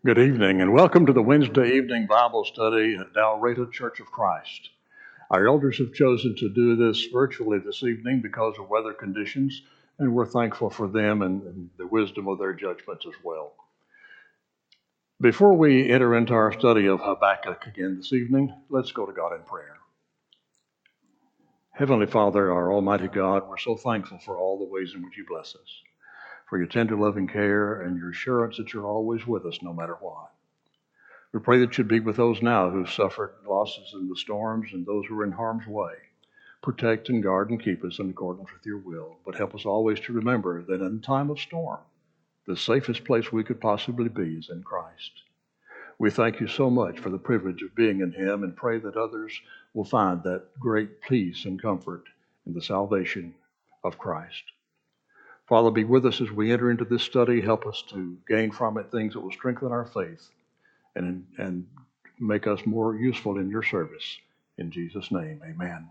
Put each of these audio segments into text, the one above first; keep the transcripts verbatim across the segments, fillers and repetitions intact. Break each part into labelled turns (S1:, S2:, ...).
S1: Good evening, and welcome to the Wednesday evening Bible study at Dalraida Church of Christ. Our elders have chosen to do this virtually this evening because of weather conditions, and we're thankful for them and, and the wisdom of their judgments as well. Before we enter into our study of Habakkuk again this evening, let's go to God in prayer. Heavenly Father, our Almighty God, we're so thankful for all the ways in which you bless us, for your tender loving care and your assurance that you're always with us no matter what. We pray that you'd be with those now who've suffered losses in the storms and those who are in harm's way. Protect and guard and keep us in accordance with your will, but help us always to remember that in time of storm, the safest place we could possibly be is in Christ. We thank you so much for the privilege of being in him and pray that others will find that great peace and comfort in the salvation of Christ. Father, be with us as we enter into this study. Help us to gain from it things that will strengthen our faith and, and make us more useful in your service. In Jesus' name, amen.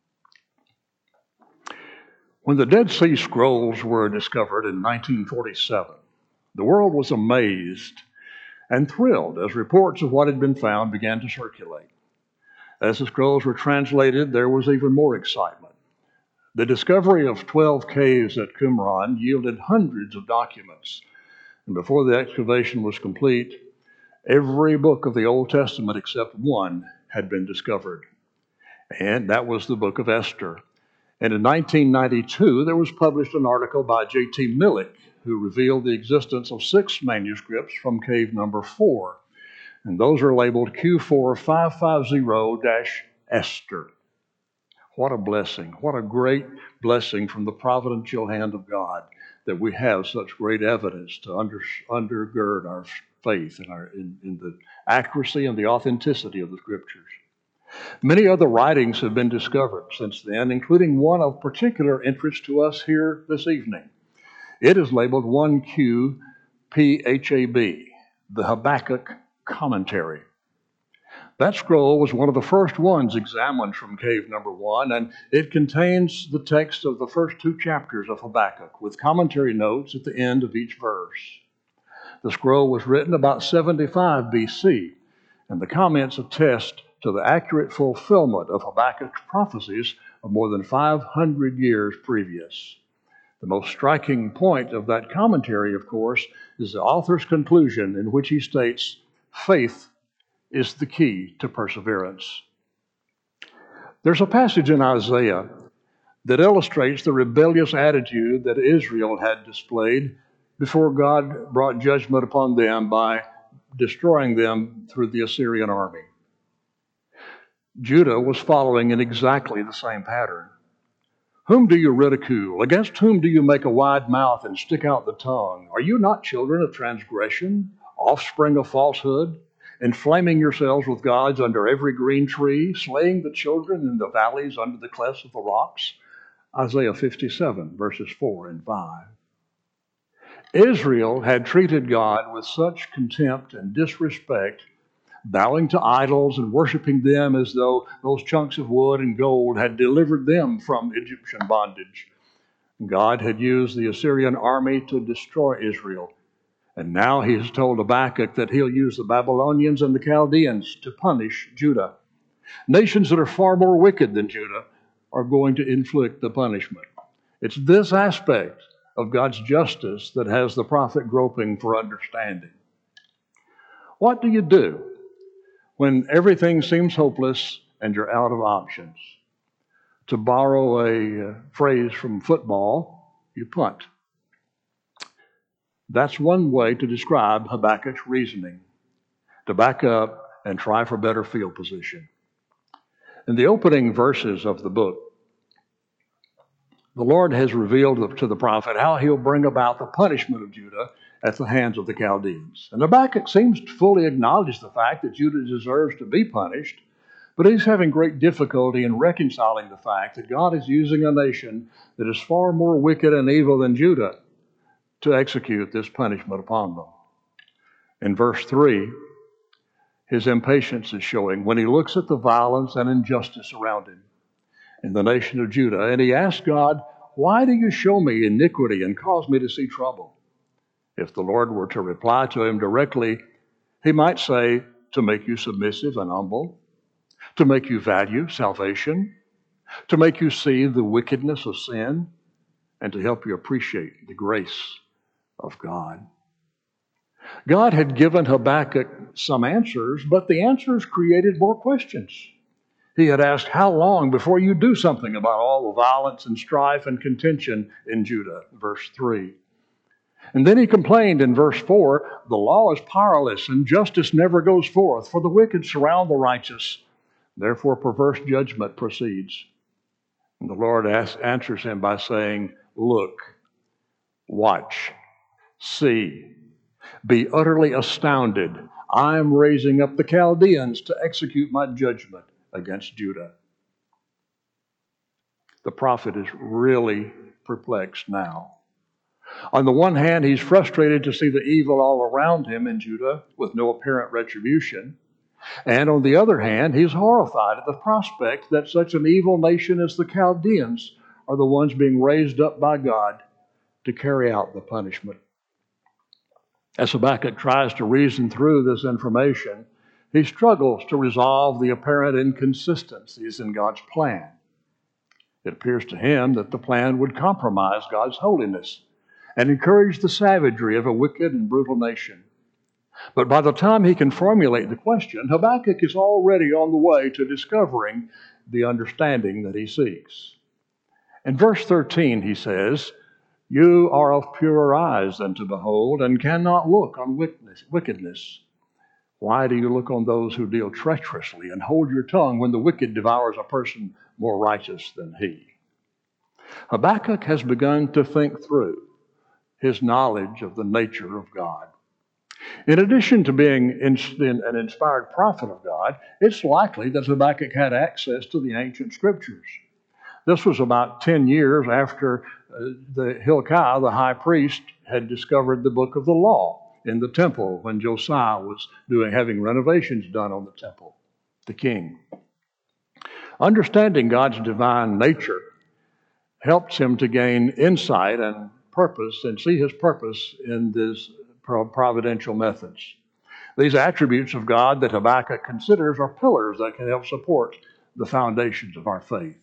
S1: When the Dead Sea Scrolls were discovered in nineteen forty-seven, the world was amazed and thrilled as reports of what had been found began to circulate. As the scrolls were translated, there was even more excitement. The discovery of twelve caves at Qumran yielded hundreds of documents, and before the excavation was complete, every book of the Old Testament except one had been discovered, and that was the book of Esther. And in nineteen ninety-two, there was published an article by J T Millick, who revealed the existence of six manuscripts from cave number four, and those are labeled Q four five five zero Esther. What a blessing. What a great blessing from the providential hand of God that we have such great evidence to under, undergird our faith in, our, in, in the accuracy and the authenticity of the Scriptures. Many other writings have been discovered since then, including one of particular interest to us here this evening. It is labeled one Q P H A B, the Habakkuk Commentary. That scroll was one of the first ones examined from cave number one, and it contains the text of the first two chapters of Habakkuk with commentary notes at the end of each verse. The scroll was written about seventy-five B C, and the comments attest to the accurate fulfillment of Habakkuk's prophecies of more than five hundred years previous. The most striking point of that commentary, of course, is the author's conclusion in which he states, faith is the key to perseverance. There's a passage in Isaiah that illustrates the rebellious attitude that Israel had displayed before God brought judgment upon them by destroying them through the Assyrian army. Judah was following in exactly the same pattern. Whom do you ridicule? Against whom do you make a wide mouth and stick out the tongue? Are you not children of transgression, offspring of falsehood, inflaming yourselves with gods under every green tree, slaying the children in the valleys under the clefts of the rocks? Isaiah fifty-seven, verses four and five. Israel had treated God with such contempt and disrespect, bowing to idols and worshiping them as though those chunks of wood and gold had delivered them from Egyptian bondage. God had used the Assyrian army to destroy Israel, and now he has told Habakkuk that he'll use the Babylonians and the Chaldeans to punish Judah. Nations that are far more wicked than Judah are going to inflict the punishment. It's this aspect of God's justice that has the prophet groping for understanding. What do you do when everything seems hopeless and you're out of options? To borrow a uh, phrase from football, you punt. That's one way to describe Habakkuk's reasoning, to back up and try for better field position. In the opening verses of the book, the Lord has revealed to the prophet how he'll bring about the punishment of Judah at the hands of the Chaldeans. And Habakkuk seems to fully acknowledge the fact that Judah deserves to be punished, but he's having great difficulty in reconciling the fact that God is using a nation that is far more wicked and evil than Judah to execute this punishment upon them. In verse three, his impatience is showing when he looks at the violence and injustice around him in the nation of Judah, and he asks God, why do you show me iniquity and cause me to see trouble? If the Lord were to reply to him directly, He might say, to make you submissive and humble, to make you value salvation, to make you see the wickedness of sin, and to help you appreciate the grace of God. God had given Habakkuk some answers, but the answers created more questions. He had asked, how long before you do something about all the violence and strife and contention in Judah, verse three. And then he complained in verse four, the law is powerless and justice never goes forth, for the wicked surround the righteous. Therefore perverse judgment proceeds. And the Lord asks, answers him by saying, look, watch, see, be utterly astounded. I am raising up the Chaldeans to execute my judgment against Judah. The prophet is really perplexed now. On the one hand, he's frustrated to see the evil all around him in Judah with no apparent retribution. And on the other hand, he's horrified at the prospect that such an evil nation as the Chaldeans are the ones being raised up by God to carry out the punishment. As Habakkuk tries to reason through this information, he struggles to resolve the apparent inconsistencies in God's plan. It appears to him that the plan would compromise God's holiness and encourage the savagery of a wicked and brutal nation. But by the time he can formulate the question, Habakkuk is already on the way to discovering the understanding that he seeks. In verse thirteen, he says, you are of purer eyes than to behold, and cannot look on wickedness. Why do you look on those who deal treacherously, and hold your tongue when the wicked devours a person more righteous than he? Habakkuk has begun to think through his knowledge of the nature of God. In addition to being an inspired prophet of God, it's likely that Habakkuk had access to the ancient scriptures. This was about ten years after uh, the Hilkiah, the high priest, had discovered the book of the law in the temple when Josiah was doing having renovations done on the temple, the king. Understanding God's divine nature helps him to gain insight and purpose and see his purpose in these providential methods. These attributes of God that Habakkuk considers are pillars that can help support the foundations of our faith.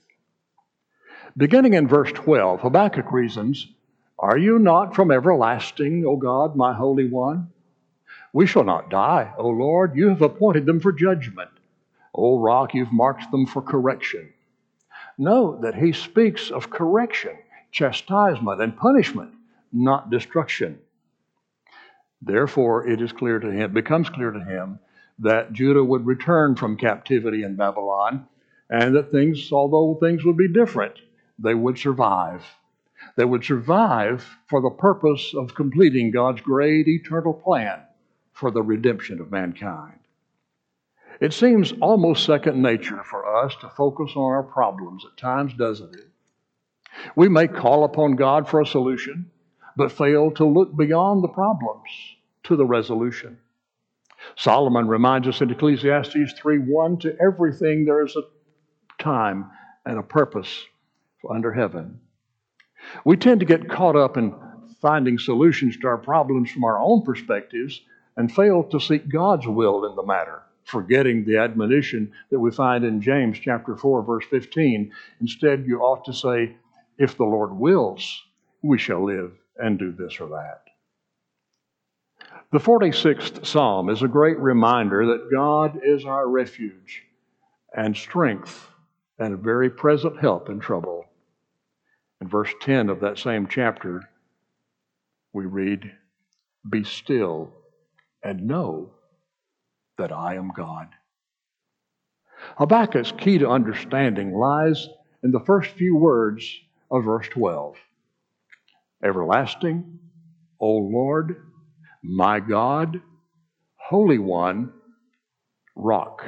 S1: Beginning in verse twelve, Habakkuk reasons, are you not from everlasting, O God, my Holy One? We shall not die, O Lord. You have appointed them for judgment. O Rock, you've marked them for correction. Note that he speaks of correction, chastisement, and punishment, not destruction. Therefore, it is clear to him, becomes clear to him that Judah would return from captivity in Babylon, and that things, although things would be different, they would survive. They would survive for the purpose of completing God's great eternal plan for the redemption of mankind. It seems almost second nature for us to focus on our problems at times, doesn't it? We may call upon God for a solution, but fail to look beyond the problems to the resolution. Solomon reminds us in Ecclesiastes three one, to everything there is a time and a purpose under heaven. We tend to get caught up in finding solutions to our problems from our own perspectives and fail to seek God's will in the matter, forgetting the admonition that we find in James chapter four, verse fifteen. Instead, you ought to say, if the Lord wills, we shall live and do this or that. The forty-sixth Psalm is a great reminder that God is our refuge and strength and a very present help in trouble. In verse ten of that same chapter, we read, be still and know that I am God. Habakkuk's key to understanding lies in the first few words of verse twelve. Everlasting, O Lord, my God, Holy One, Rock.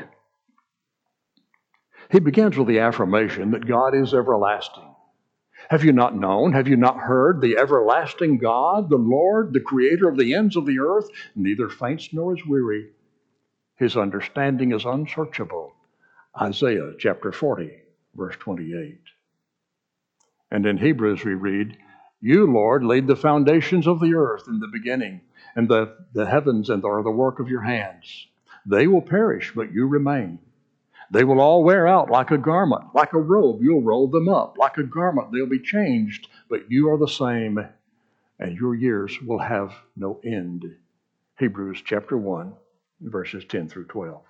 S1: He begins with the affirmation that God is everlasting. Have you not known? Have you not heard? The everlasting God, the Lord, the creator of the ends of the earth, neither faints nor is weary. His understanding is unsearchable. Isaiah chapter forty, verse twenty-eight. And in Hebrews we read, You, Lord, laid the foundations of the earth in the beginning, and the, the heavens and are the work of your hands. They will perish, but you remain. They will all wear out like a garment. Like a robe, you'll roll them up. Like a garment, they'll be changed, but you are the same, and your years will have no end. Hebrews chapter one, verses ten through twelve.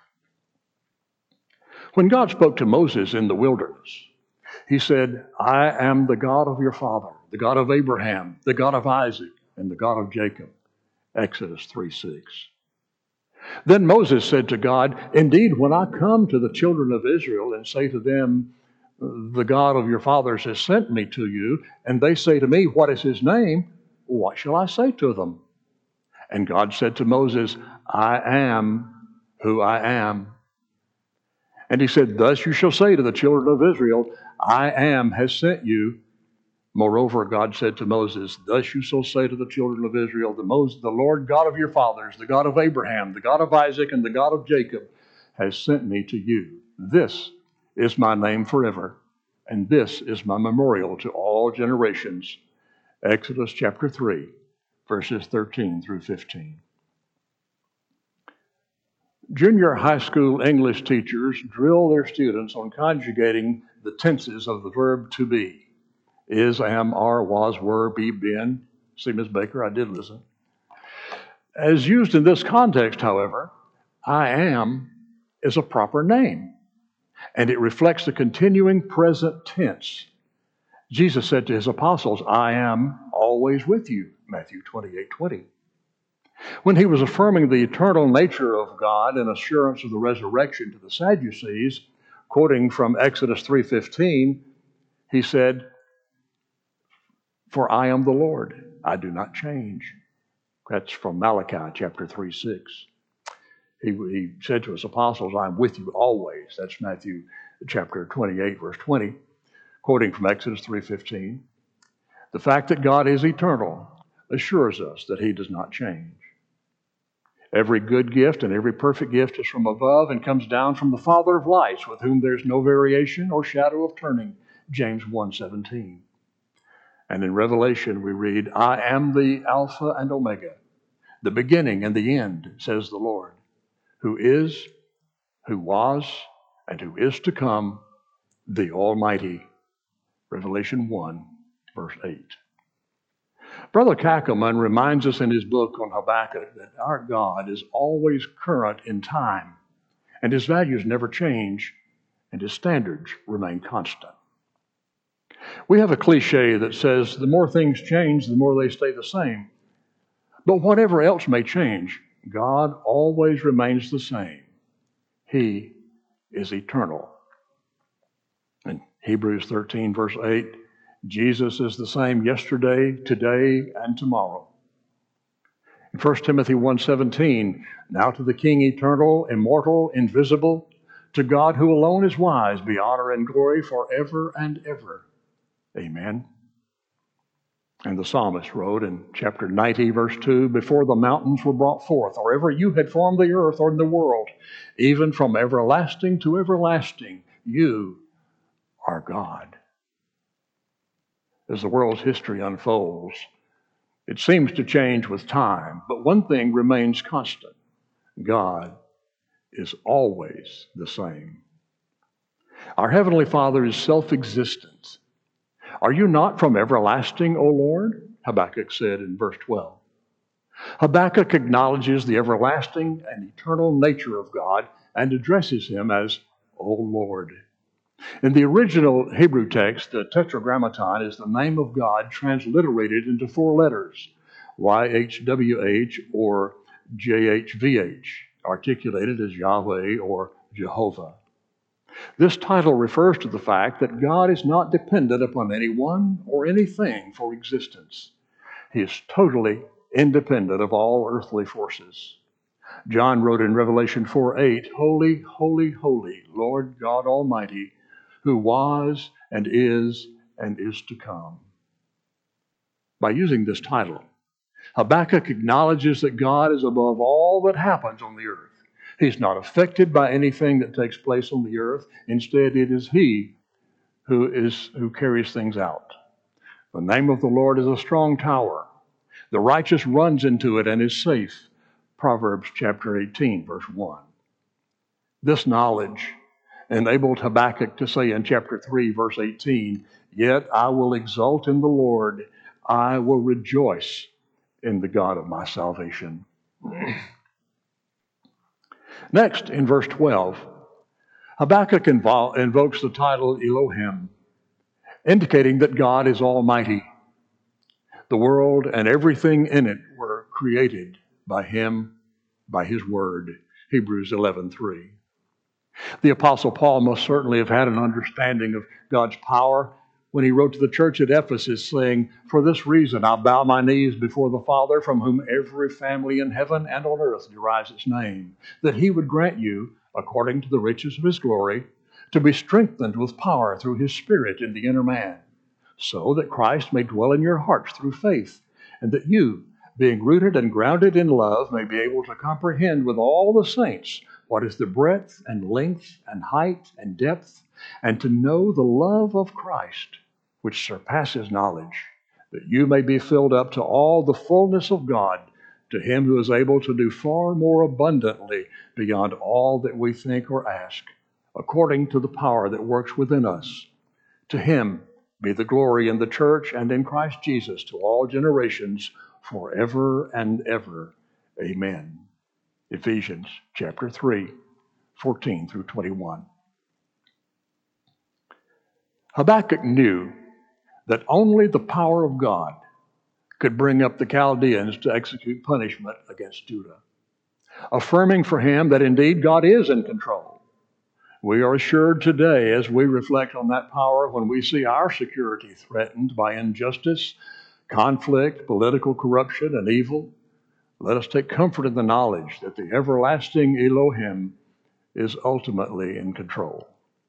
S1: When God spoke to Moses in the wilderness, he said, I am the God of your father, the God of Abraham, the God of Isaac, and the God of Jacob. Exodus three six. Then Moses said to God, indeed, when I come to the children of Israel and say to them, the God of your fathers has sent me to you, and they say to me, what is his name? What shall I say to them? And God said to Moses, I am who I am. And he said, thus you shall say to the children of Israel, I am has sent you. Moreover, God said to Moses, thus you shall say to the children of Israel, the, Moses, the Lord God of your fathers, the God of Abraham, the God of Isaac, and the God of Jacob has sent me to you. This is my name forever, and this is my memorial to all generations. Exodus chapter three, verses thirteen through fifteen. Junior high school English teachers drill their students on conjugating the tenses of the verb to be. Is, am, are, was, were, be, been. See, Miz Baker, I did listen. As used in this context, however, I am is a proper name, and it reflects the continuing present tense. Jesus said to his apostles, I am always with you, Matthew twenty-eight twenty. When he was affirming the eternal nature of God and assurance of the resurrection to the Sadducees, quoting from Exodus three fifteen, he said, for I am the Lord, I do not change. That's from Malachi chapter three six. He, he said to his apostles, I am with you always. That's Matthew chapter twenty-eight, verse twenty, quoting from Exodus three fifteen. The fact that God is eternal assures us that he does not change. Every good gift and every perfect gift is from above and comes down from the Father of lights, with whom there's no variation or shadow of turning, James one seventeen. And in Revelation we read, I am the Alpha and Omega, the beginning and the end, says the Lord, who is, who was, and who is to come, the Almighty. Revelation one, verse eight. Brother Kackelman reminds us in his book on Habakkuk that our God is always current in time, and his values never change, and his standards remain constant. We have a cliche that says the more things change, the more they stay the same. But whatever else may change, God always remains the same. He is eternal. In Hebrews thirteen, verse eight, Jesus is the same yesterday, today, and tomorrow. In First Timothy one seventeen, now to the King eternal, immortal, invisible, to God who alone is wise, be honor and glory forever and ever. Amen. And the psalmist wrote in chapter ninety, verse two, before the mountains were brought forth, or ever you had formed the earth or the world, even from everlasting to everlasting, you are God. As the world's history unfolds, it seems to change with time, but one thing remains constant. God is always the same. Our Heavenly Father is self-existent. Are you not from everlasting, O Lord? Habakkuk said in verse twelve. Habakkuk acknowledges the everlasting and eternal nature of God and addresses him as, O Lord. In the original Hebrew text, the Tetragrammaton is the name of God transliterated into four letters, Y H W H or J H V H, articulated as Yahweh or Jehovah. This title refers to the fact that God is not dependent upon anyone or anything for existence. He is totally independent of all earthly forces. John wrote in Revelation four eight, Holy, holy, holy, Lord God Almighty, who was and is and is to come. By using this title, Habakkuk acknowledges that God is above all that happens on the earth. He's not affected by anything that takes place on the earth. Instead, it is He who is who carries things out. The name of the Lord is a strong tower. The righteous runs into it and is safe. Proverbs chapter eighteen, verse one. This knowledge enabled Habakkuk to say in chapter three, verse eighteen, "Yet I will exult in the Lord. I will rejoice in the God of my salvation." Next, in verse twelve, Habakkuk invo- invokes the title Elohim, indicating that God is almighty. The world and everything in it were created by Him, by His word. Hebrews eleven three. The Apostle Paul must certainly have had an understanding of God's power when he wrote to the church at Ephesus, saying, "For this reason I bow my knees before the Father, from whom every family in heaven and on earth derives its name, that He would grant you, according to the riches of His glory, to be strengthened with power through His Spirit in the inner man, so that Christ may dwell in your hearts through faith, and that you, being rooted and grounded in love, may be able to comprehend with all the saints what is the breadth and length and height and depth, and to know the love of Christ, which surpasses knowledge, that you may be filled up to all the fullness of God, to Him who is able to do far more abundantly beyond all that we think or ask, according to the power that works within us. To Him be the glory in the church and in Christ Jesus to all generations, forever and ever. Amen." Ephesians chapter three, fourteen through twenty-one. Habakkuk knew that only the power of God could bring up the Chaldeans to execute punishment against Judah, affirming for him that indeed God is in control. We are assured today, as we reflect on that power, when we see our security threatened by injustice, conflict, political corruption, and evil, let us take comfort in the knowledge that the everlasting Elohim is ultimately in control.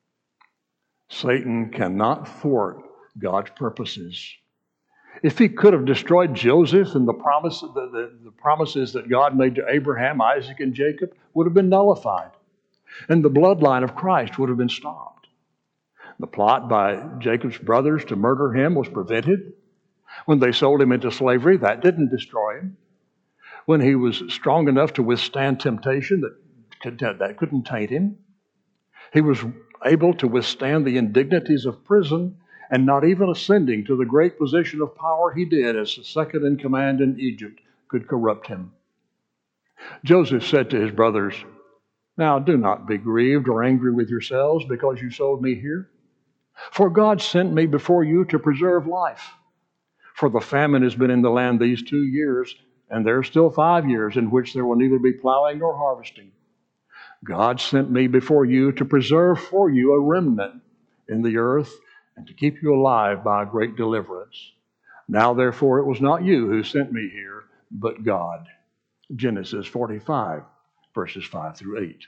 S1: Satan cannot thwart God's purposes. If he could have destroyed Joseph, and the, promise, the, the, the promises that God made to Abraham, Isaac, and Jacob would have been nullified, and the bloodline of Christ would have been stopped. The plot by Jacob's brothers to murder him was prevented. When they sold him into slavery, that didn't destroy him. When he was strong enough to withstand temptation, that, could, that couldn't taint him. He was able to withstand the indignities of prison, and not even ascending to the great position of power he did as the second in command in Egypt could corrupt him. Joseph said to his brothers, "Now do not be grieved or angry with yourselves because you sold me here. For God sent me before you to preserve life. For the famine has been in the land these two years, and there are still five years in which there will neither be plowing nor harvesting. God sent me before you to preserve for you a remnant in the earth and to keep you alive by a great deliverance. Now, therefore, it was not you who sent me here, but God." Genesis forty-five, verses five through eight.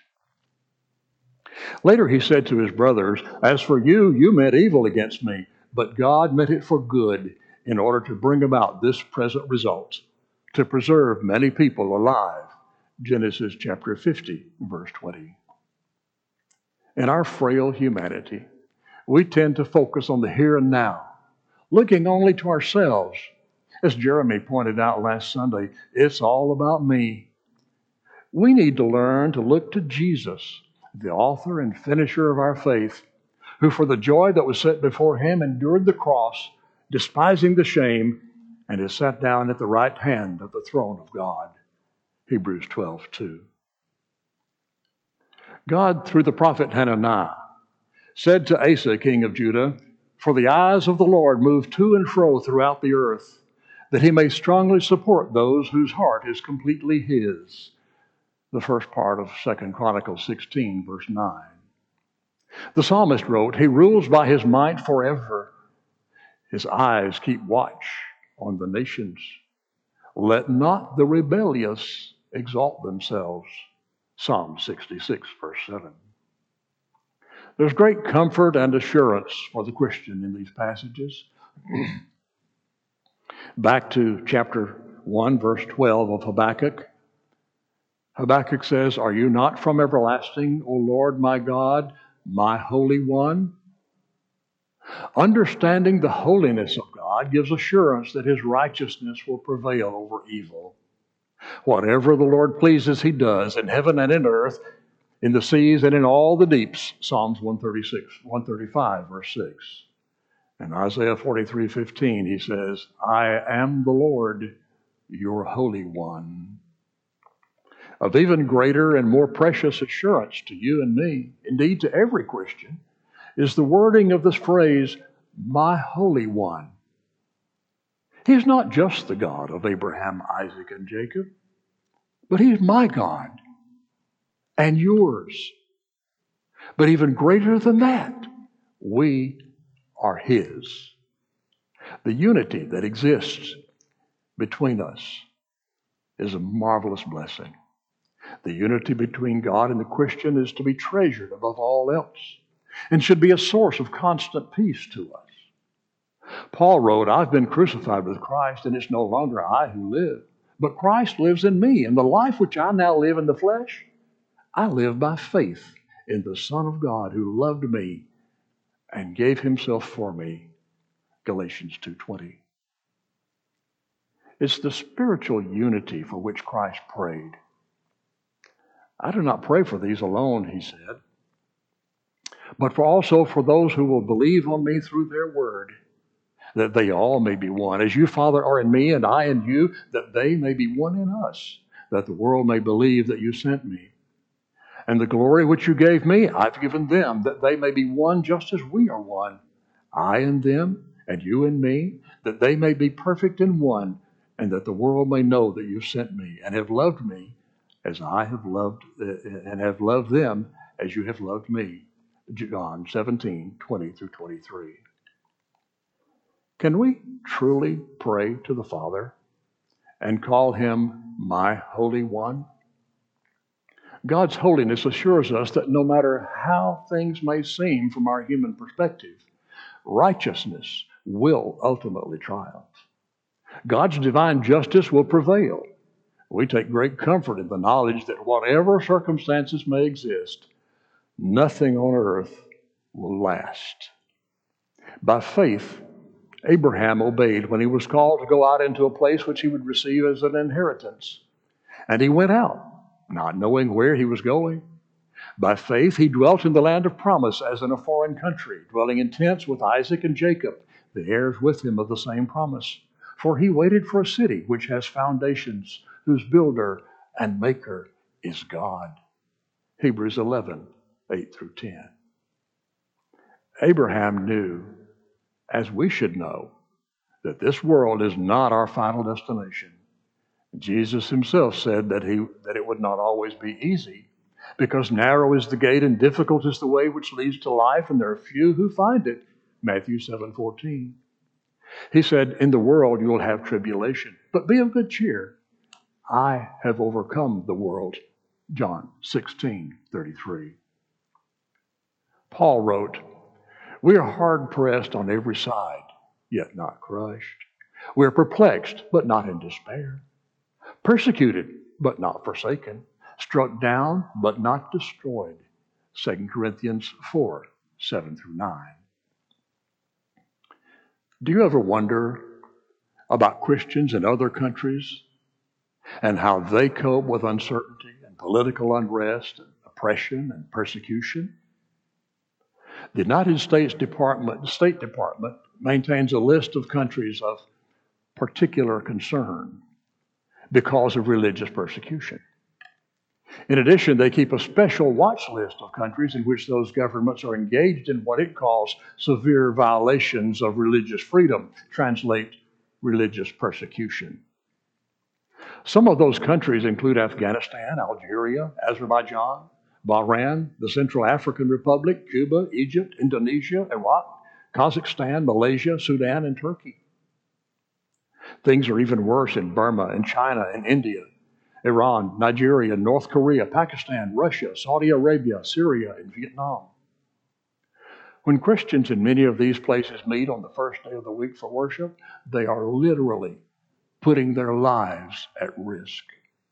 S1: Later he said to his brothers, "As for you, you meant evil against me, but God meant it for good in order to bring about this present result, to preserve many people alive." Genesis chapter fifty, verse twenty. In our frail humanity, we tend to focus on the here and now, looking only to ourselves. As Jeremy pointed out last Sunday, it's all about me. We need to learn to look to Jesus, the author and finisher of our faith, who for the joy that was set before him endured the cross, despising the shame, and is sat down at the right hand of the throne of God. Hebrews twelve two. God, through the prophet Hananiah, said to Asa, king of Judah, "For the eyes of the Lord move to and fro throughout the earth, that He may strongly support those whose heart is completely His." The first part of Second Chronicles sixteen, verse nine. The psalmist wrote, "He rules by His might forever. His eyes keep watch on the nations. Let not the rebellious exalt themselves." Psalm sixty-six, verse seven. There's great comfort and assurance for the Christian in these passages. Back to chapter one, verse twelve of Habakkuk. Habakkuk says, "Are you not from everlasting, O Lord my God, my Holy One?" Understanding the holiness of God God gives assurance that his righteousness will prevail over evil. Whatever the Lord pleases, he does in heaven and in earth, in the seas and in all the deeps. Psalms one thirty-six, one thirty-five, verse six. In Isaiah forty-three fifteen, he says, I am the Lord, your Holy One. Of even greater and more precious assurance to you and me, indeed to every Christian, is the wording of this phrase, my Holy One. He's not just the God of Abraham, Isaac, and Jacob, but he's my God and yours. But even greater than that, we are his. The unity that exists between us is a marvelous blessing. The unity between God and the Christian is to be treasured above all else and should be a source of constant peace to us. Paul wrote, I've been crucified with Christ, and it's no longer I who live, but Christ lives in me. And the life which I now live in the flesh, I live by faith in the Son of God who loved me and gave himself for me. Galatians two twenty. It's the spiritual unity for which Christ prayed. I do not pray for these alone, he said, but for also for those who will believe on me through their word, that they all may be one. As you, Father, are in me and I in you, that they may be one in us, that the world may believe that you sent me. And the glory which you gave me, I've given them, that they may be one just as we are one. I and them, and you and me, that they may be perfect in one, and that the world may know that you sent me and have loved me as I have loved, uh, and have loved them as you have loved me. John seventeen, twenty through twenty-three. Can we truly pray to the Father and call him my Holy One? God's holiness assures us that no matter how things may seem from our human perspective, righteousness will ultimately triumph. God's divine justice will prevail. We take great comfort in the knowledge that whatever circumstances may exist, nothing on earth will last. By faith, Abraham obeyed when he was called to go out into a place which he would receive as an inheritance. And he went out, not knowing where he was going. By faith, he dwelt in the land of promise as in a foreign country, dwelling in tents with Isaac and Jacob, the heirs with him of the same promise. For he waited for a city which has foundations, whose builder and maker is God. Hebrews eleven, eight through ten. Abraham knew, as we should know, that this world is not our final destination. Jesus himself said that he that it would not always be easy, because narrow is the gate and difficult is the way which leads to life, and there are few who find it. Matthew seven fourteen. He said, in the world you will have tribulation, but be of good cheer. I have overcome the world. John sixteen thirty-three. Paul wrote, we are hard pressed on every side, yet not crushed. We are perplexed, but not in despair. Persecuted, but not forsaken. Struck down, but not destroyed. Second Corinthians four, seven through nine. Do you ever wonder about Christians in other countries and how they cope with uncertainty and political unrest and oppression and persecution? The United States Department, the State Department maintains a list of countries of particular concern because of religious persecution. In addition, they keep a special watch list of countries in which those governments are engaged in what it calls severe violations of religious freedom, translate religious persecution. Some of those countries include Afghanistan, Algeria, Azerbaijan, Bahrain, the Central African Republic, Cuba, Egypt, Indonesia, Iraq, Kazakhstan, Malaysia, Sudan, and Turkey. Things are even worse in Burma and China and India, Iran, Nigeria, North Korea, Pakistan, Russia, Saudi Arabia, Syria, and Vietnam. When Christians in many of these places meet on the first day of the week for worship, they are literally putting their lives at risk.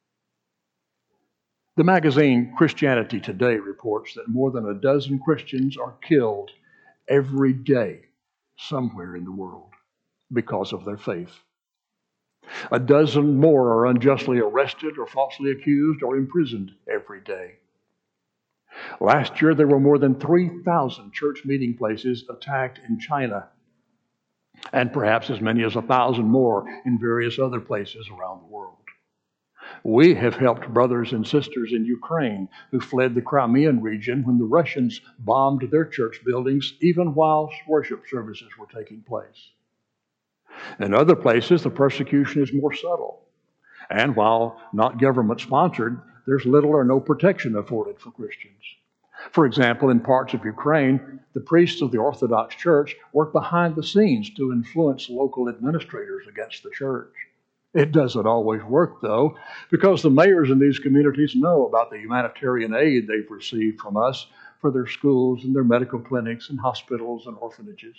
S1: The magazine Christianity Today reports that more than a dozen Christians are killed every day somewhere in the world. because of their faith. A dozen more are unjustly arrested or falsely accused or imprisoned every day. Last year, there were more than three thousand church meeting places attacked in China, and perhaps as many as one thousand more in various other places around the world. We have helped brothers and sisters in Ukraine who fled the Crimean region when the Russians bombed their church buildings, even while worship services were taking place. In other places, the persecution is more subtle. And while not government-sponsored, there's little or no protection afforded for Christians. For example, in parts of Ukraine, the priests of the Orthodox Church work behind the scenes to influence local administrators against the church. It doesn't always work, though, because the mayors in these communities know about the humanitarian aid they've received from us for their schools and their medical clinics and hospitals and orphanages.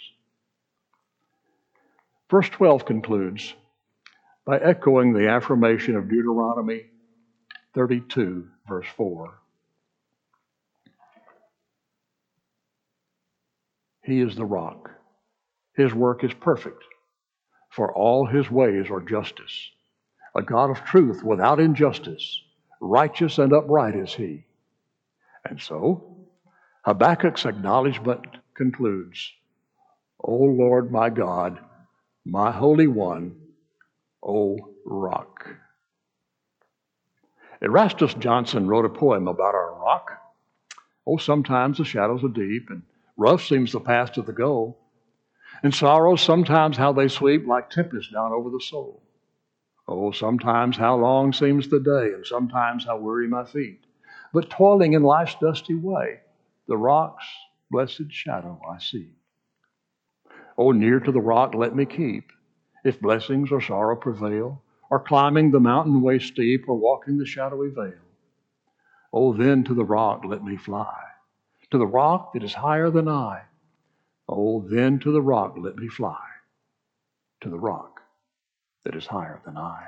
S1: Verse twelve concludes by echoing the affirmation of Deuteronomy thirty-two, verse four. He is the rock. His work is perfect, for all his ways are justice. A God of truth without injustice, righteous and upright is he. And so, Habakkuk's acknowledgement concludes, O Lord my God, my Holy One, O rock. Erastus Johnson wrote a poem about our rock. Oh, sometimes the shadows are deep, and rough seems the path to the goal. And sorrows sometimes how they sweep like tempests down over the soul. Oh, sometimes how long seems the day, and sometimes how weary my feet. But toiling in life's dusty way, the rock's blessed shadow I see. Oh, near to the rock let me keep, if blessings or sorrow prevail, or climbing the mountain way steep, or walking the shadowy vale. Oh, then to the rock let me fly, to the rock that is higher than I. Oh, then to the rock let me fly, to the rock that is higher than I.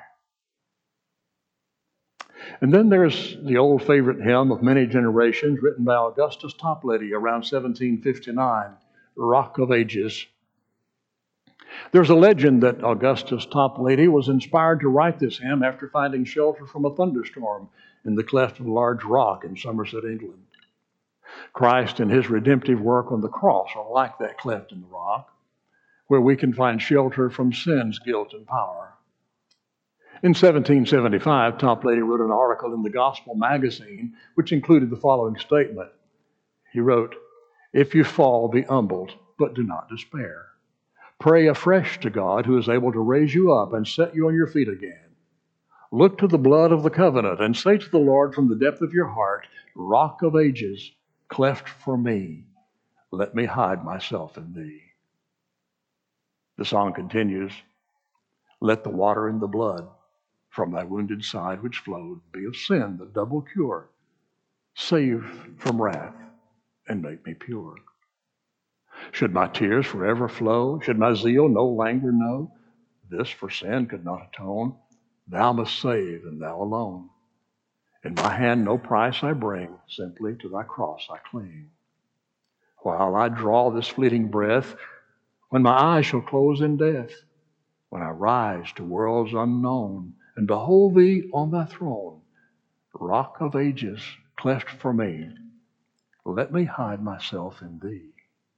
S1: And then there's the old favorite hymn of many generations written by Augustus Toplady around seventeen fifty-nine, Rock of Ages. There's a legend that Augustus Toplady was inspired to write this hymn after finding shelter from a thunderstorm in the cleft of a large rock in Somerset, England. Christ and his redemptive work on the cross are like that cleft in the rock, where we can find shelter from sin's guilt and power. In seventeen seventy-five, Toplady wrote an article in the Gospel magazine which included the following statement. He wrote, "If you fall, be humbled, but do not despair. Pray afresh to God, who is able to raise you up and set you on your feet again. Look to the blood of the covenant and say to the Lord from the depth of your heart, Rock of ages, cleft for me, let me hide myself in thee." The song continues, "Let the water and the blood from thy wounded side which flowed be of sin the double cure. Save from wrath and make me pure. Should my tears forever flow, should my zeal no languor know, this for sin could not atone. Thou must save, and thou alone. In my hand no price I bring, simply to thy cross I cling. While I draw this fleeting breath, when my eyes shall close in death, when I rise to worlds unknown, and behold thee on thy throne, Rock of ages, cleft for me, let me hide myself in thee."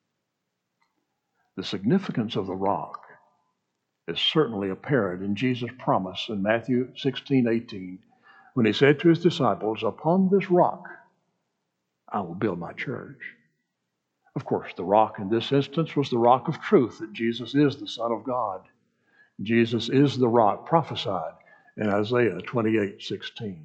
S1: The significance of the rock is certainly apparent in Jesus' promise in Matthew sixteen eighteen, when he said to his disciples, "Upon this rock I will build my church." Of course, the rock in this instance was the rock of truth, that Jesus is the Son of God. Jesus is the rock prophesied in Isaiah twenty-eight sixteen.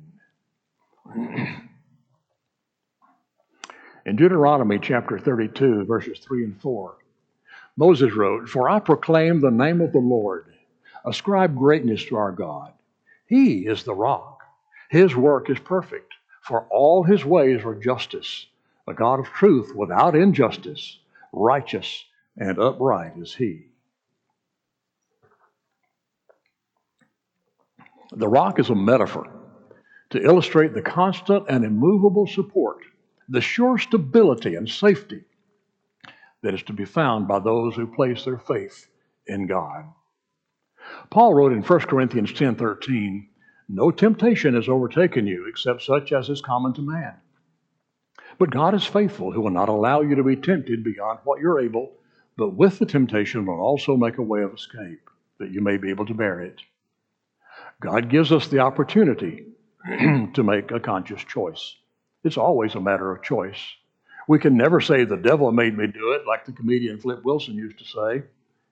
S1: In Deuteronomy chapter thirty-two, verses three and four, Moses wrote, "For I proclaim the name of the Lord. Ascribe greatness to our God. He is the rock. His work is perfect, for all his ways are justice. A God of truth without injustice. Righteous and upright is he." The rock is a metaphor to illustrate the constant and immovable support, the sure stability and safety that is to be found by those who place their faith in God. Paul wrote in First Corinthians ten thirteen, "No temptation has overtaken you except such as is common to man. But God is faithful, who will not allow you to be tempted beyond what you're able, but with the temptation will also make a way of escape, that you may be able to bear it." God gives us the opportunity to make a conscious choice. It's always a matter of choice. We can never say, "The devil made me do it," like the comedian Flip Wilson used to say.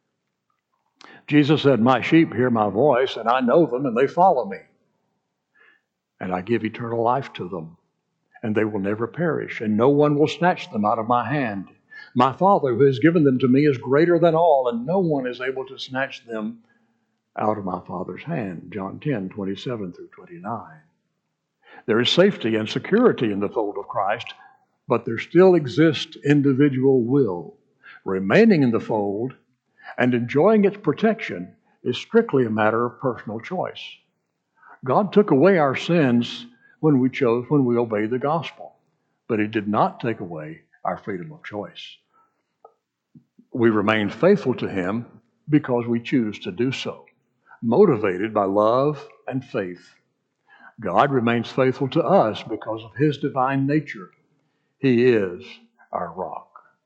S1: Jesus said, "My sheep hear my voice, and I know them, and they follow me. And I give eternal life to them, and they will never perish, and no one will snatch them out of my hand. My Father who has given them to me is greater than all, and no one is able to snatch them out of my Father's hand." John ten twenty-seven through twenty-nine. There is safety and security in the fold of Christ, but there still exists individual will. Remaining in the fold and enjoying its protection is strictly a matter of personal choice. God took away our sins when we chose, when we obeyed the gospel, but He did not take away our freedom of choice. We remain faithful to Him because we choose to do so, motivated by love and faith. God remains faithful to us because of His divine nature. He is our rock.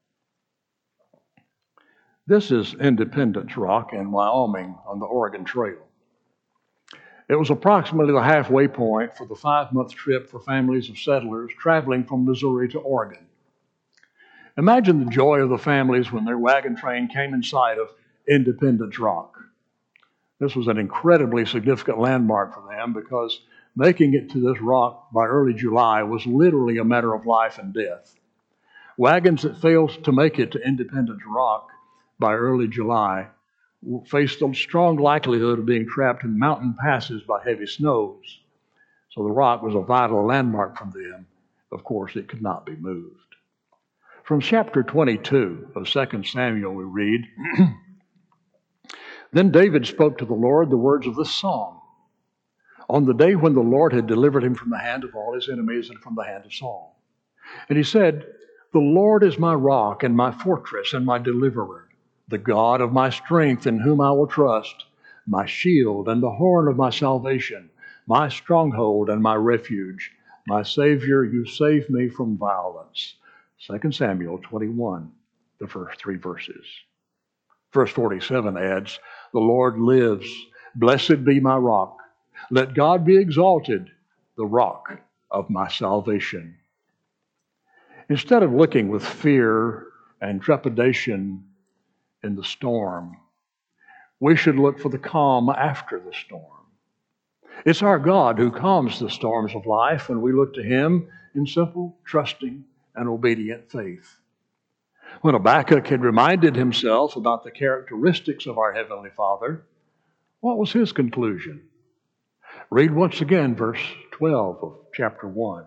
S1: This is Independence Rock in Wyoming on the Oregon Trail. It was approximately the halfway point for the five-month trip for families of settlers traveling from Missouri to Oregon. Imagine the joy of the families when their wagon train came in sight of Independence Rock. This was an incredibly significant landmark for them because making it to this rock by early July was literally a matter of life and death. Wagons that failed to make it to Independence Rock by early July faced a strong likelihood of being trapped in mountain passes by heavy snows. So the rock was a vital landmark from them. Of course, it could not be moved. From chapter twenty-two of Second Samuel, we read, "Then David spoke to the Lord the words of this song on the day when the Lord had delivered him from the hand of all his enemies and from the hand of Saul. And he said, 'The Lord is my rock and my fortress and my deliverer, the God of my strength in whom I will trust, my shield and the horn of my salvation, my stronghold and my refuge, my Savior, you save me from violence.'" Second Samuel twenty-one, the first three verses. Verse forty-seven adds, "The Lord lives. Blessed be my rock. Let God be exalted, the rock of my salvation." Instead of looking with fear and trepidation in the storm, we should look for the calm after the storm. It's our God who calms the storms of life when we look to Him in simple, trusting, and obedient faith. When Habakkuk had reminded himself about the characteristics of our Heavenly Father, what was his conclusion? Read once again verse twelve of chapter one.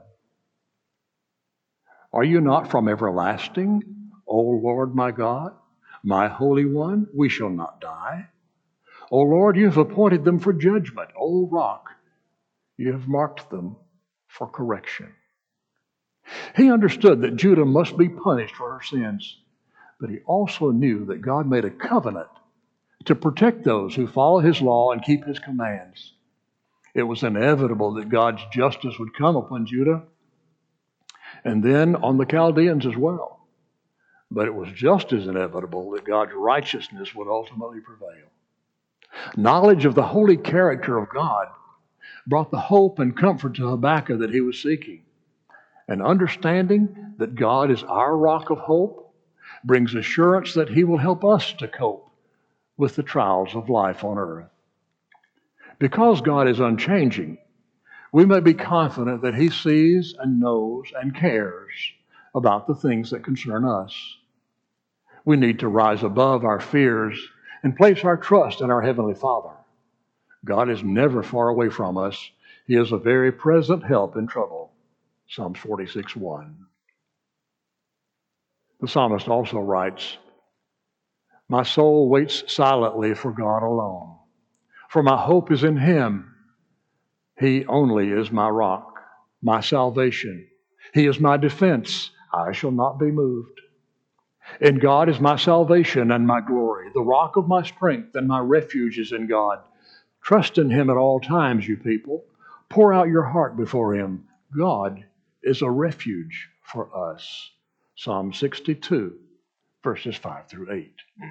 S1: "Are you not from everlasting, O Lord my God, my Holy One? We shall not die. O Lord, you have appointed them for judgment. O rock, you have marked them for correction." He understood that Judah must be punished for her sins, but he also knew that God made a covenant to protect those who follow His law and keep His commands. It was inevitable that God's justice would come upon Judah and then on the Chaldeans as well. But it was just as inevitable that God's righteousness would ultimately prevail. Knowledge of the holy character of God brought the hope and comfort to Habakkuk that he was seeking. And understanding that God is our rock of hope brings assurance that He will help us to cope with the trials of life on earth. Because God is unchanging, we may be confident that He sees and knows and cares about the things that concern us. We need to rise above our fears and place our trust in our Heavenly Father. God is never far away from us. He is a very present help in trouble. Psalms forty-six one. The psalmist also writes, "My soul waits silently for God alone, for my hope is in Him. He only is my rock, my salvation. He is my defense. I shall not be moved. In God is my salvation and my glory. The rock of my strength and my refuge is in God. Trust in him at all times, you people. Pour out your heart before him. God is a refuge for us. Psalm sixty-two, verses five through eight.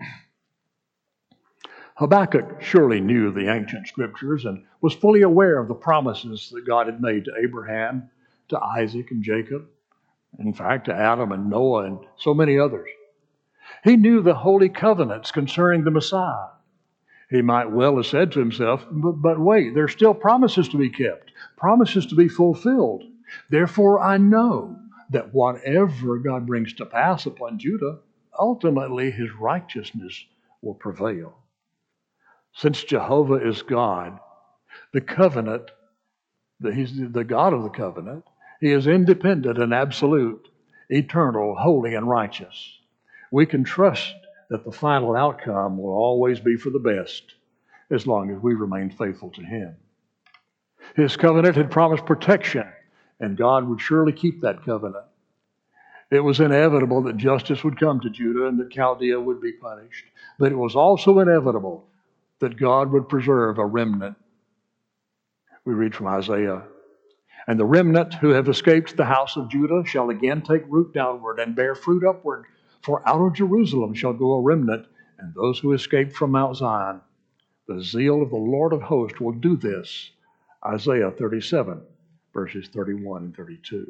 S1: Habakkuk surely knew the ancient scriptures and was fully aware of the promises that God had made to Abraham, to Isaac and Jacob, in fact, to Adam and Noah and so many others. He knew the holy covenants concerning the Messiah. He might well have said to himself, but, but wait, there's still promises to be kept, promises to be fulfilled. Therefore, I know that whatever God brings to pass upon Judah, ultimately his righteousness will prevail. Since Jehovah is God, the covenant, the, he's the God of the covenant, he is independent and absolute, eternal, holy, and righteous. We can trust that the final outcome will always be for the best as long as we remain faithful to him. His covenant had promised protection, and God would surely keep that covenant. It was inevitable that justice would come to Judah and that Chaldea would be punished, but it was also inevitable that God would preserve a remnant. We read from Isaiah, "And the remnant who have escaped the house of Judah shall again take root downward and bear fruit upward. For out of Jerusalem shall go a remnant, and those who escaped from Mount Zion. The zeal of the Lord of hosts will do this." Isaiah thirty-seven, verses thirty-one and thirty-two.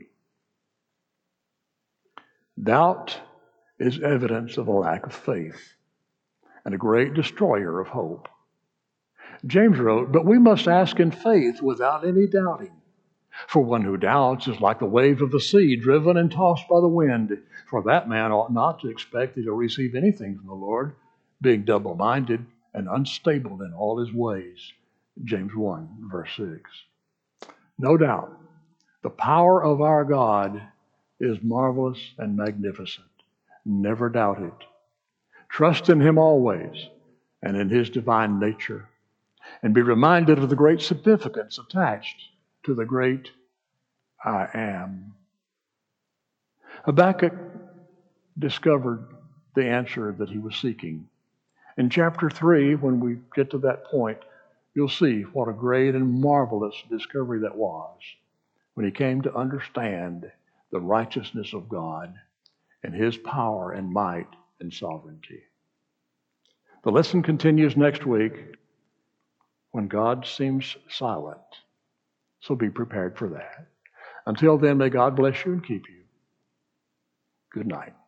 S1: Doubt is evidence of a lack of faith and a great destroyer of hope. James wrote, "But we must ask in faith without any doubting. For one who doubts is like the wave of the sea, driven and tossed by the wind. For that man ought not to expect that he'll receive anything from the Lord, being double-minded and unstable in all his ways." James one, verse six. No doubt, the power of our God is marvelous and magnificent. Never doubt it. Trust in him always and in his divine nature, and be reminded of the great significance attached to the great I am. Habakkuk discovered the answer that he was seeking. In chapter three, when we get to that point, you'll see what a great and marvelous discovery that was when he came to understand the righteousness of God and his power and might and sovereignty. The lesson continues next week when God seems silent. So be prepared for that. Until then, may God bless you and keep you. Good night.